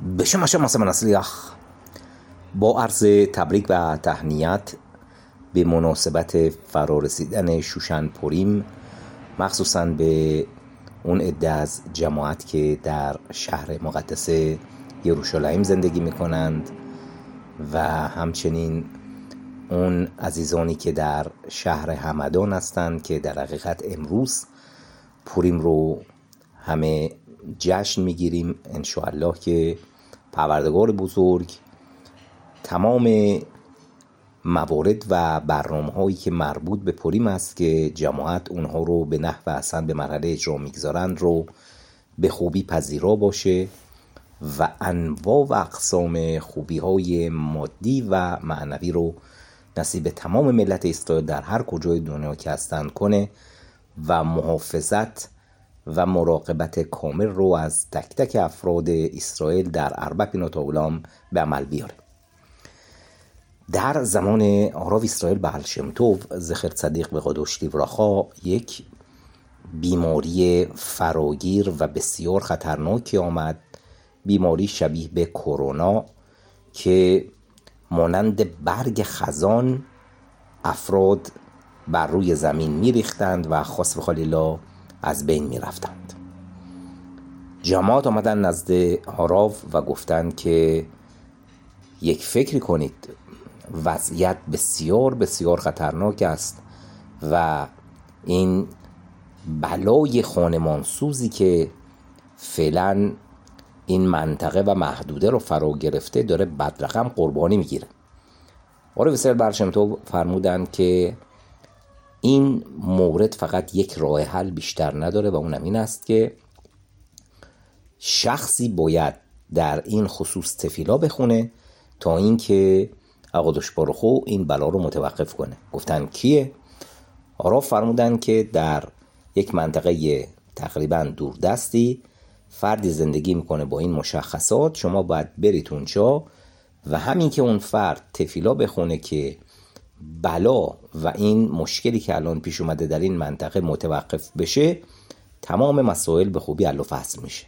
בשم השם عاصم نصلیخ با عرض تبریک و تهنیت به مناسبت فرارسیدن شوشن پوریم، مخصوصاً به اون عده از جماعت که در شهر مقدس یروشلایم زندگی میکنند و همچنین اون عزیزانی که در شهر همدان هستند که در حقیقت امروز پوریم رو همه جشن میگیریم. انشاءالله که پروردگار بزرگ تمام موارد و برنامه هایی که مربوط به پوریم است که جماعت اونها رو به نحو احسن به مرحله اجرا میگذارند رو به خوبی پذیرا باشه و انواع و اقسام خوبی های مادی و معنوی رو نصیب تمام ملت اسرائیل در هر کجای دنیا که هستند کنه و محافظت و مراقبت کامل رو از تک تک افراد اسرائیل در اربع بینات عالم به عمل بیاره. در زمان هاراو اسرائیل بعل شم طوو زخر صدیق به قدوش لیبراخا یک بیماری فراگیر و بسیار خطرناکی آمد، بیماری شبیه به کرونا که مانند برگ خزان افراد بر روی زمین میریختند و خاص بخوال الله از بین میرفتند. جماعت آمدن نزد هاراو و گفتند که یک فکری کنید، وضعیت بسیار بسیار خطرناک است و این بلای خانمانسوزی که فعلا این منطقه و محدوده رو فرا گرفته داره بدرقم قربانی میگیره. هاراو اسرائیل بعل شم طوو فرمودند که این مورد فقط یک راه حل بیشتر نداره و اونم این است که شخصی باید در این خصوص تفیلا بخونه تا اینکه قدوش باروخو این بلا رو متوقف کنه. گفتن کیه؟ هاراو فرمودن که در یک منطقه تقریبا دوردستی فردی زندگی میکنه با این مشخصات، شما باید برید اونجا و همین که اون فرد تفیلا بخونه که بلا و این مشکلی که الان پیش اومده در این منطقه متوقف بشه، تمام مسائل به خوبی حل و فصل میشه.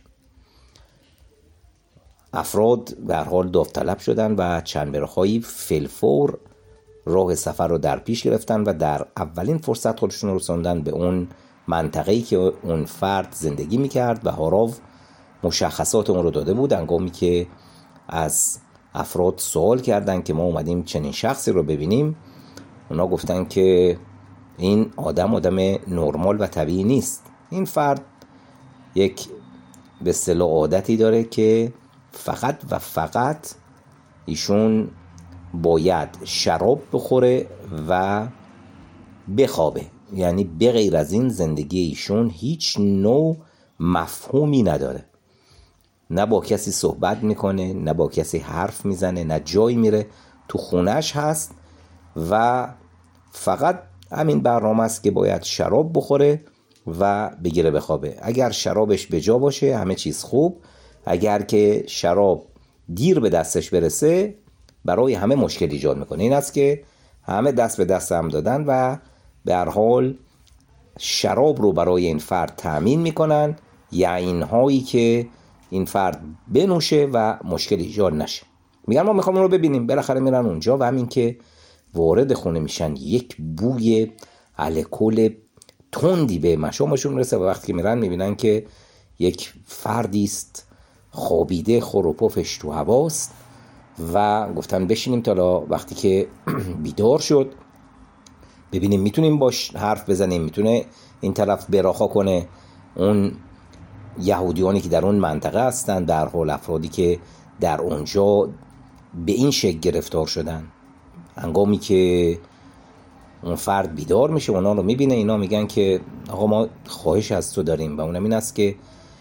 افراد در حال داوطلب شدن و چند برخایی فیلفور راه سفر رو در پیش گرفتن و در اولین فرصت خودشون رو رسوندن به اون منطقه‌ای که اون فرد زندگی میکرد و هاراو مشخصات اون رو داده بود. هنگامی که از افراد سوال کردن که ما اومدیم چنین شخصی رو ببینیم، اونا گفتن که این آدم نرمال و طبیعی نیست. این فرد یک به اصطلاح عادتی داره که فقط و فقط ایشون باید شراب بخوره و بخوابه، یعنی به غیر از این زندگی ایشون هیچ نوع مفهومی نداره، نه با کسی صحبت میکنه، نه با کسی حرف میزنه، نه جایی میره، تو خونش هست و فقط همین برنامه است که باید شراب بخوره و بگیره بخوابه. اگر شرابش به جا باشه همه چیز خوب، اگر که شراب دیر به دستش برسه برای همه مشکل ایجاد میکنه. این است که همه دست به دست هم دادن و به هر حال شراب رو برای این فرد تأمین میکنن، یعنی هایی که این فرد بنوشه و مشکل ایجاد نشه. میگن ما میخوام اون رو ببینیم. بالاخره میرن اونجا و همین که وارد خونه میشن یک بوی الکل تندی به مشامشون میرسه و وقتی که میرن میبینن که یک فردی است خوابیده، خور و پفش تو هواست و گفتن بشینیم تا وقتی که بیدار شد ببینیم میتونیم باش حرف بزنیم، میتونه این طرف براخا کنه. اون یهودیانی که در اون منطقه هستن، در حال افرادی که در اونجا به این شکل گرفتار شدن، هنگامی که اون فرد بیدار میشه اونا رو میبینه، اینا میگن که آقا ما خواهش از تو داریم و اونم این است که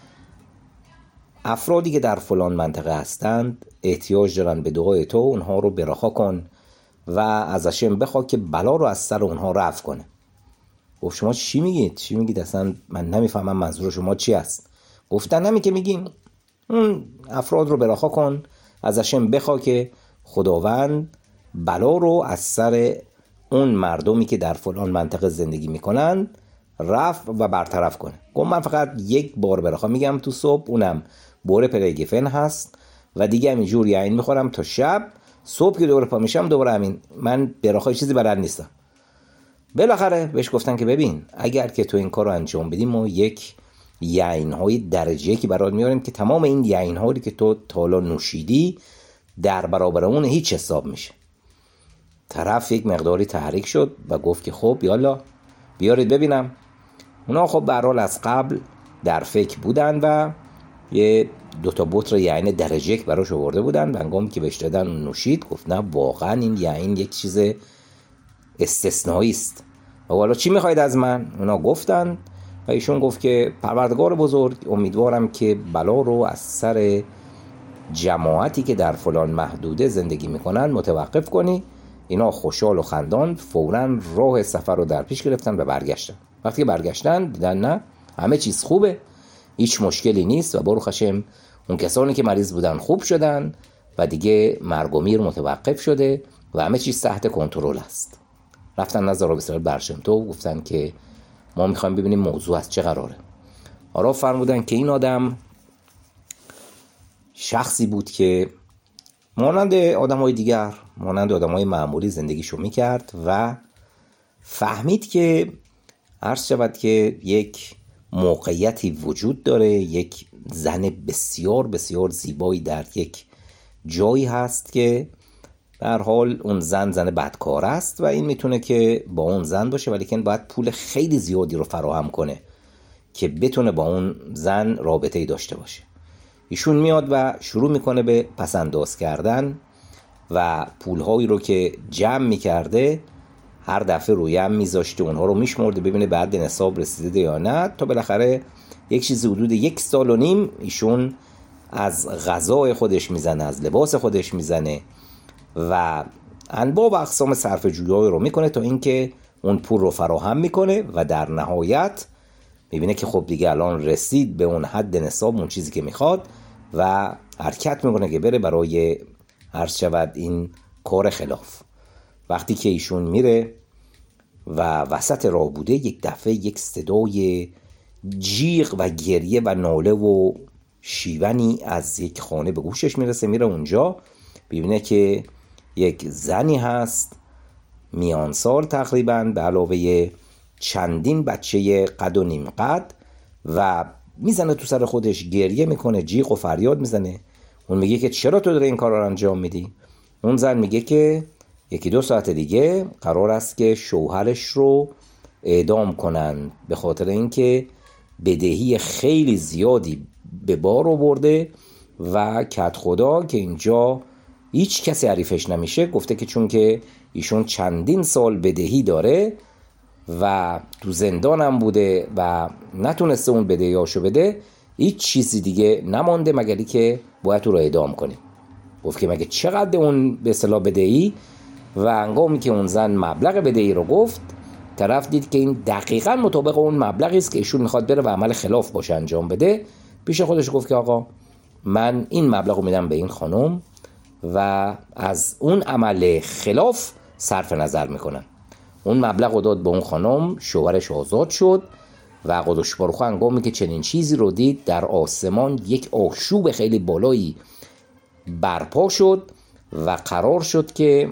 افرادی که در فلان منطقه هستند احتیاج دارن به دعای تو، اونها رو براخا کن و ازشم بخوا که بلا رو از سر اونها رفع کنه. گفت شما چی میگید اصلا من نمیفهمم منظور شما چی است. گفتن همین که میگیم اون افراد رو براخا کن، ازشم بخوا که خداوند بلا رو از سر اون مردمی که در فلان منطقه زندگی میکنن رفع و برطرف کنه. گفت من فقط یک بار براخا میگم تو صبح، اونم بور پریگفن هست و دیگه همینجور یعین میخورم تا شب. صبح که دوباره پا میشم دوباره همین. من براخای چیزی بلد نیستم. بالاخره بهش گفتن که ببین اگر که تو این کار رو انجام بدی ما یک یعین‌های درجه که برات میاریم که تمام این یعین‌هایی که تو تا حالا نوشیدی در برابر اون هیچ حساب میشه. طرف یک مقداری تحریک شد و گفت که خب یالا بیارید ببینم. اونا خب به هر حال از قبل در فکر بودن و یه 2 بطر یعین درجه یک براش آورده بودن و هنگامی که بهش دادن نوشید گفت نه واقعا این یعین یک چیز استثنایی است و حالا چی میخواید از من؟ اونا گفتن و ایشون گفت که پروردگار بزرگ امیدوارم که بلا رو از سر جماعتی که در فلان محدوده زندگی میکنن متوقف کنی. اینا خوشحال و خندان فوراً راه سفر رو در پیش گرفتن و برگشتن. وقتی که برگشتن دیدن نه همه چیز خوبه، هیچ مشکلی نیست و بروخ هشم اون کسانی که مریض بودن خوب شدن و دیگه مرگ و میر متوقف شده و همه چیز تحت کنترل است. رفتن نزد رابی اسرائیل بر شم تov گفتن که ما میخوایم ببینیم موضوع از چه قراره. آرا فرمودن که این آدم شخصی بود که مانند آدم‌های دیگر، مانند آدم‌های معمولی زندگیشو میکرد و فهمید که عرض شود که یک موقعیتی وجود داره، یک زن بسیار بسیار زیبایی در یک جایی هست که به هر حال اون زن بدکار است و این میتونه که با اون زن باشه ولیکن باید پول خیلی زیادی رو فراهم کنه که بتونه با اون زن رابطه‌ای داشته باشه. ایشون میاد و شروع میکنه به پسنداز کردن و پولهایی رو که جمع میکرده هر دفعه روی هم میذاشته، اونها رو میشمرده ببینه بعد نصاب رسیده یا نه، تا بالاخره یک چیزی حدود 1.5 سال ایشون از غذای خودش میزنه، از لباس خودش میزنه و انواع و اقسام صرفه جویی رو میکنه تا اینکه اون پول رو فراهم میکنه و در نهایت میبینه که خب دیگه الان رسید به اون حد نصاب، اون چیزی که میخواد و حرکت میکنه که بره برای عرض شود این کار خلاف. وقتی که ایشون میره و وسط راه بوده یک دفعه یک صدای جیغ و گریه و ناله و شیونی از یک خانه به گوشش میرسه. میره اونجا ببینه که یک زنی هست میان سال تقریبا به علاوه چندین بچه قد و نیم قد و میزنه تو سر خودش، گریه میکنه، جیغ و فریاد میزنه. اون میگه که چرا تو داری این کار رو انجام میدی؟ اون زن میگه که 1-2 ساعت دیگه قرار است که شوهرش رو اعدام کنن به خاطر اینکه بدهی خیلی زیادی به بار آورده و کد خدا که اینجا هیچ کسی حریفش نمیشه. گفته که چون که ایشون چندین سال بدهی داره و تو زندان هم بوده و نتونسته اون بدهیاشو بده، هیچ چیزی دیگه نمانده مگری که باید تو رو اعدام کنیم. گفت که مگه چقدر اون به اصطلاح بدهی؟ و هنگامی که اون زن مبلغ بدهی رو گفت، طرف دید که این دقیقاً مطابق اون مبلغی است که ایشون میخواد بره و عمل خلاف باشه انجام بده. پیش خودش گفت که آقا من این مبلغ رو میدم به این خانم و از اون عمل خلاف صرف نظر میکنم. اون مبلغ رو داد به اون خانم، شوهرش آزاد شد و قدوش باروخ هنگامی که چنین چیزی رو دید در آسمان یک آشوب خیلی بالایی برپا شد و قرار شد که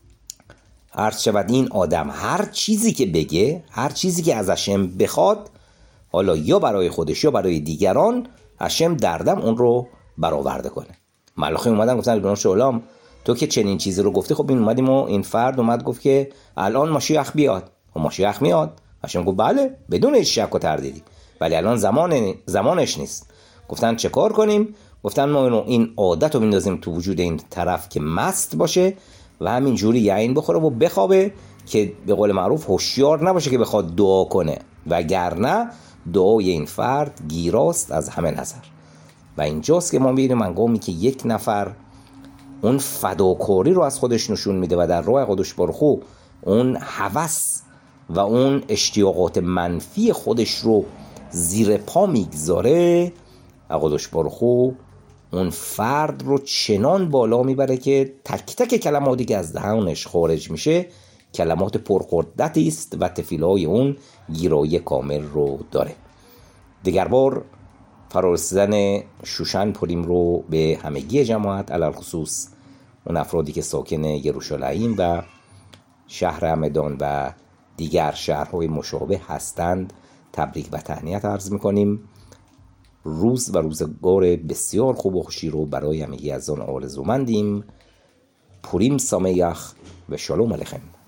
عرض شود این آدم هر چیزی که بگه، هر چیزی که از هشم بخواد، حالا یا برای خودش یا برای دیگران، هشم دردم اون رو برآورده کنه. ملاخی اومدن گفتن بنو شولام تو که چنین چیزی رو گفتی، خب این اومدیم و این فرد اومد گفت که الان ماشیخ بیاد و ماشیخ میاد. هشم گفت بله بدون هیچ شک و تردیدی، ولی الان زمانش نیست. گفتن چه کار کنیم؟ گفتن ما این عادت رو میندازیم تو وجود این طرف که مست باشه و همین جوری یعین بخوره و بخوابه که به قول معروف هوشیار نباشه که بخواد دعا کنه، وگرنه دعای این فرد گیراست از همه نظر. و اینجاست که ما میبینیم هنگامی که یک نفر اون فداکاری رو از خودش نشون میده و در راه قدوش باروخ اون هوس و اون اشتیاقات منفی خودش رو زیر پا میگذاره، قدوش باروخ اون فرد رو چنان بالا میبره که تک تک کلماتی که از دهانش خارج میشه کلمات پرقدرتی است و تفیلهای اون گیرایی کامل رو داره. دیگر بار فرارسیدن شوشن پوریم رو به همگی جماعت، علل خصوص اون افرادی که ساکن یروشلایم و شهر همدان و دیگر شهرهای مشابه هستند، تبریک و تهنیت عرض میکنیم. روز و روزگار بسیار خوب و خوشی رو برای همگی از آن آرزومندیم. پوریم سامیخ و شالوم علیکم.